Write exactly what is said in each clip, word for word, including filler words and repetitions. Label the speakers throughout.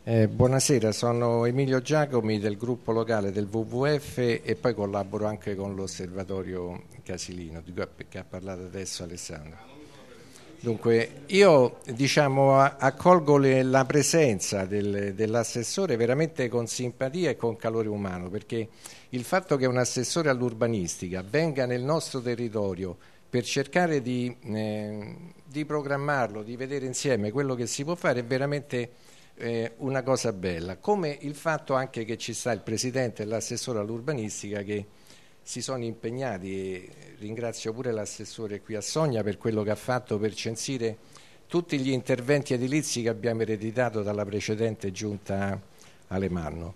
Speaker 1: Eh, buonasera, sono Emilio Giacomi del gruppo locale del W W F e poi collaboro anche con l'Osservatorio Casilino, di cui ha- che ha parlato adesso Alessandro. Dunque, io diciamo a- accolgo le- la presenza del- dell'assessore veramente con simpatia e con calore umano, perché il fatto che un assessore all'urbanistica venga nel nostro territorio per cercare di, eh, di programmarlo, di vedere insieme quello che si può fare è veramente eh, una cosa bella, come il fatto anche che ci sta il presidente e l'assessore all'urbanistica che si sono impegnati, e ringrazio pure l'assessore qui a Sogna per quello che ha fatto per censire tutti gli interventi edilizi che abbiamo ereditato dalla precedente giunta Alemanno.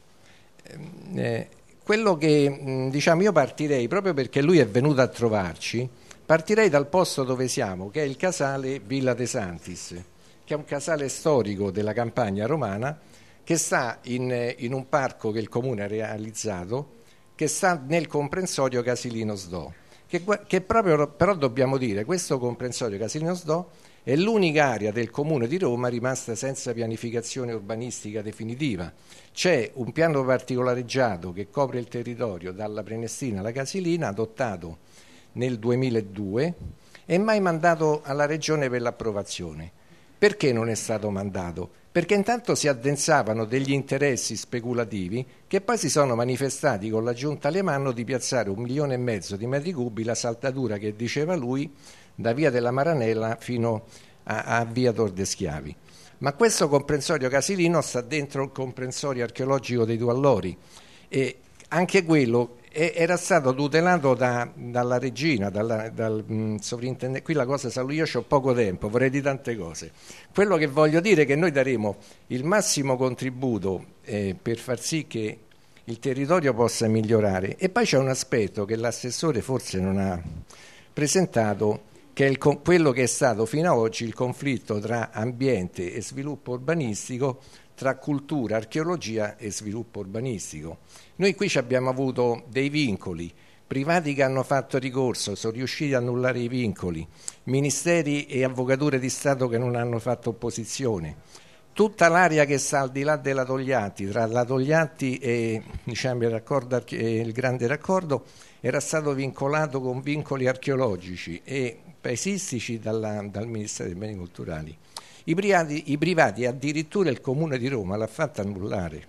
Speaker 1: Eh, quello che mh, diciamo, io partirei proprio perché lui è venuto a trovarci, partirei dal posto dove siamo, che è il casale Villa De Santis, che è un casale storico della campagna romana che sta in, in un parco che il comune ha realizzato, che sta nel comprensorio Casilino Sdo, che, che proprio, però dobbiamo dire, questo comprensorio Casilino Sdo è l'unica area del comune di Roma rimasta senza pianificazione urbanistica definitiva. C'è un piano particolareggiato che copre il territorio dalla Prenestina alla Casilina, adottato nel duemiladue e mai mandato alla Regione per l'approvazione. Perché non è stato mandato? Perché intanto si addensavano degli interessi speculativi che poi si sono manifestati con la giunta Alemanno di piazzare un milione e mezzo di metri cubi, la saldatura che diceva lui, da via della Maranella fino a, a via Tor de Schiavi. Ma questo comprensorio Casilino sta dentro il comprensorio archeologico dei Duallori e anche quello era stato tutelato da, dalla regina, dalla, dal mh, sovrintendente. Qui la cosa sa lui, io ho poco tempo, vorrei dire tante cose. Quello che voglio dire è che noi daremo il massimo contributo eh, per far sì che il territorio possa migliorare. E poi c'è un aspetto che l'assessore forse non ha presentato, che è il, quello che è stato fino ad oggi il conflitto tra ambiente e sviluppo urbanistico, tra cultura, archeologia e sviluppo urbanistico. Noi qui abbiamo avuto dei vincoli, privati che hanno fatto ricorso, sono riusciti ad annullare i vincoli, ministeri e avvocature di Stato che non hanno fatto opposizione. Tutta l'area che sta al di là della Togliatti, tra la Togliatti e diciamo, il, raccordo, il grande raccordo, era stato vincolato con vincoli archeologici e paesistici dalla, dal Ministero dei Beni Culturali. I privati, I privati, addirittura il Comune di Roma l'ha fatto annullare.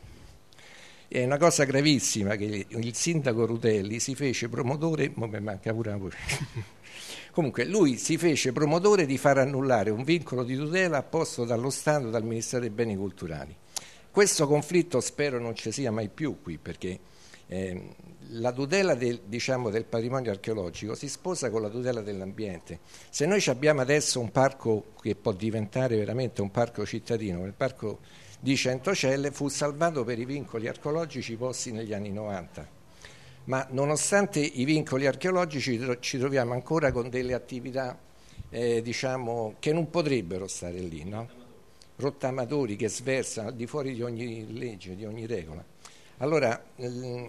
Speaker 1: È una cosa gravissima che il sindaco Rutelli si fece promotore, mo mi manca pure una pure. Comunque lui si fece promotore di far annullare un vincolo di tutela apposto dallo Stato, dal Ministero dei Beni Culturali. Questo conflitto spero non ci sia mai più qui, perché eh, la tutela del, diciamo, del patrimonio archeologico si sposa con la tutela dell'ambiente. Se noi abbiamo adesso un parco che può diventare veramente un parco cittadino, il parco di Centocelle fu salvato per i vincoli archeologici posti negli anni novanta. Ma nonostante i vincoli archeologici ci troviamo ancora con delle attività eh, diciamo, che non potrebbero stare lì, no? Rottamatori che sversano al di fuori di ogni legge, di ogni regola. Allora, ehm,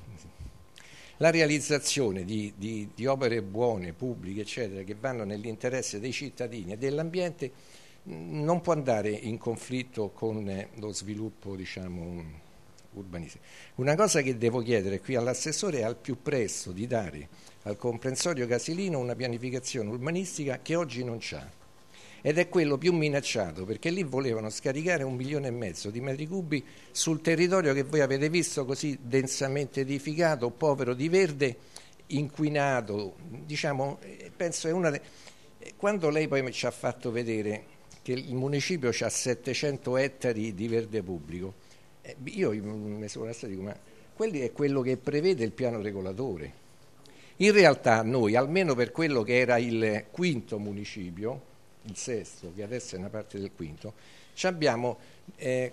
Speaker 1: la realizzazione di, di, di opere buone, pubbliche, eccetera, che vanno nell'interesse dei cittadini e dell'ambiente non può andare in conflitto con lo sviluppo, diciamo, urbanistico. Una cosa che devo chiedere qui all'assessore è al più presto di dare al comprensorio Casilino una pianificazione urbanistica che oggi non c'ha, ed è quello più minacciato, perché lì volevano scaricare un milione e mezzo di metri cubi sul territorio che voi avete visto così densamente edificato, povero di verde, inquinato, diciamo, penso è una de... Quando lei poi ci ha fatto vedere che il municipio ha settecento ettari di verde pubblico, eh, io mi sono stato dico, ma quello è quello che prevede il piano regolatore. In realtà noi, almeno per quello che era il quinto municipio, il sesto, che adesso è una parte del quinto, abbiamo eh,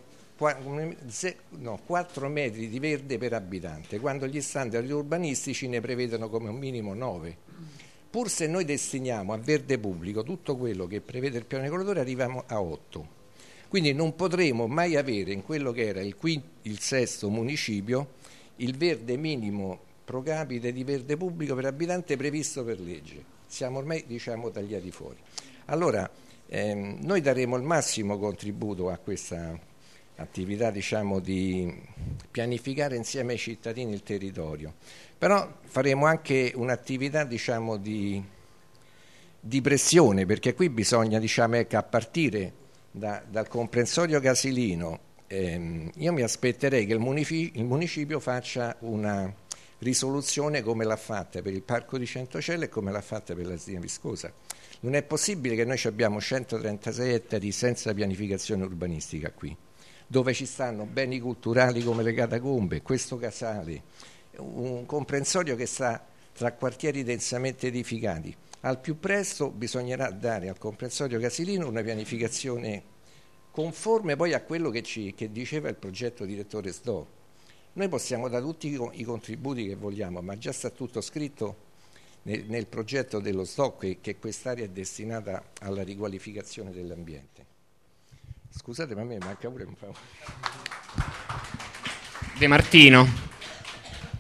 Speaker 1: quattro metri di verde per abitante, quando gli standard urbanistici ne prevedono come un minimo nove. Pur se noi destiniamo a verde pubblico tutto quello che prevede il piano regolatore, arriviamo a otto. Quindi non potremo mai avere in quello che era il, quinto, il sesto municipio il verde minimo pro capite di verde pubblico per abitante previsto per legge. Siamo ormai, diciamo, tagliati fuori. Allora, ehm, noi daremo il massimo contributo a questa, attività diciamo di pianificare insieme ai cittadini il territorio, però faremo anche un'attività diciamo di, di pressione, perché qui bisogna diciamo ecco, a partire da, dal comprensorio casilino ehm, io mi aspetterei che il, munifi- il municipio faccia una risoluzione come l'ha fatta per il Parco di Centocelle e come l'ha fatta per la Stina Viscosa. Non è possibile che noi abbiamo centotrentasei ettari senza pianificazione urbanistica qui, dove ci stanno beni culturali come le catacombe, questo casale, un comprensorio che sta tra quartieri densamente edificati. Al più presto bisognerà dare al comprensorio casilino una pianificazione conforme poi a quello che, ci, che diceva il progetto direttore S D O. Noi possiamo dare tutti i contributi che vogliamo, ma già sta tutto scritto nel, nel progetto dello S D O che, che quest'area è destinata alla riqualificazione dell'ambiente. Scusate, ma a me manca pure un po'.
Speaker 2: De Martino.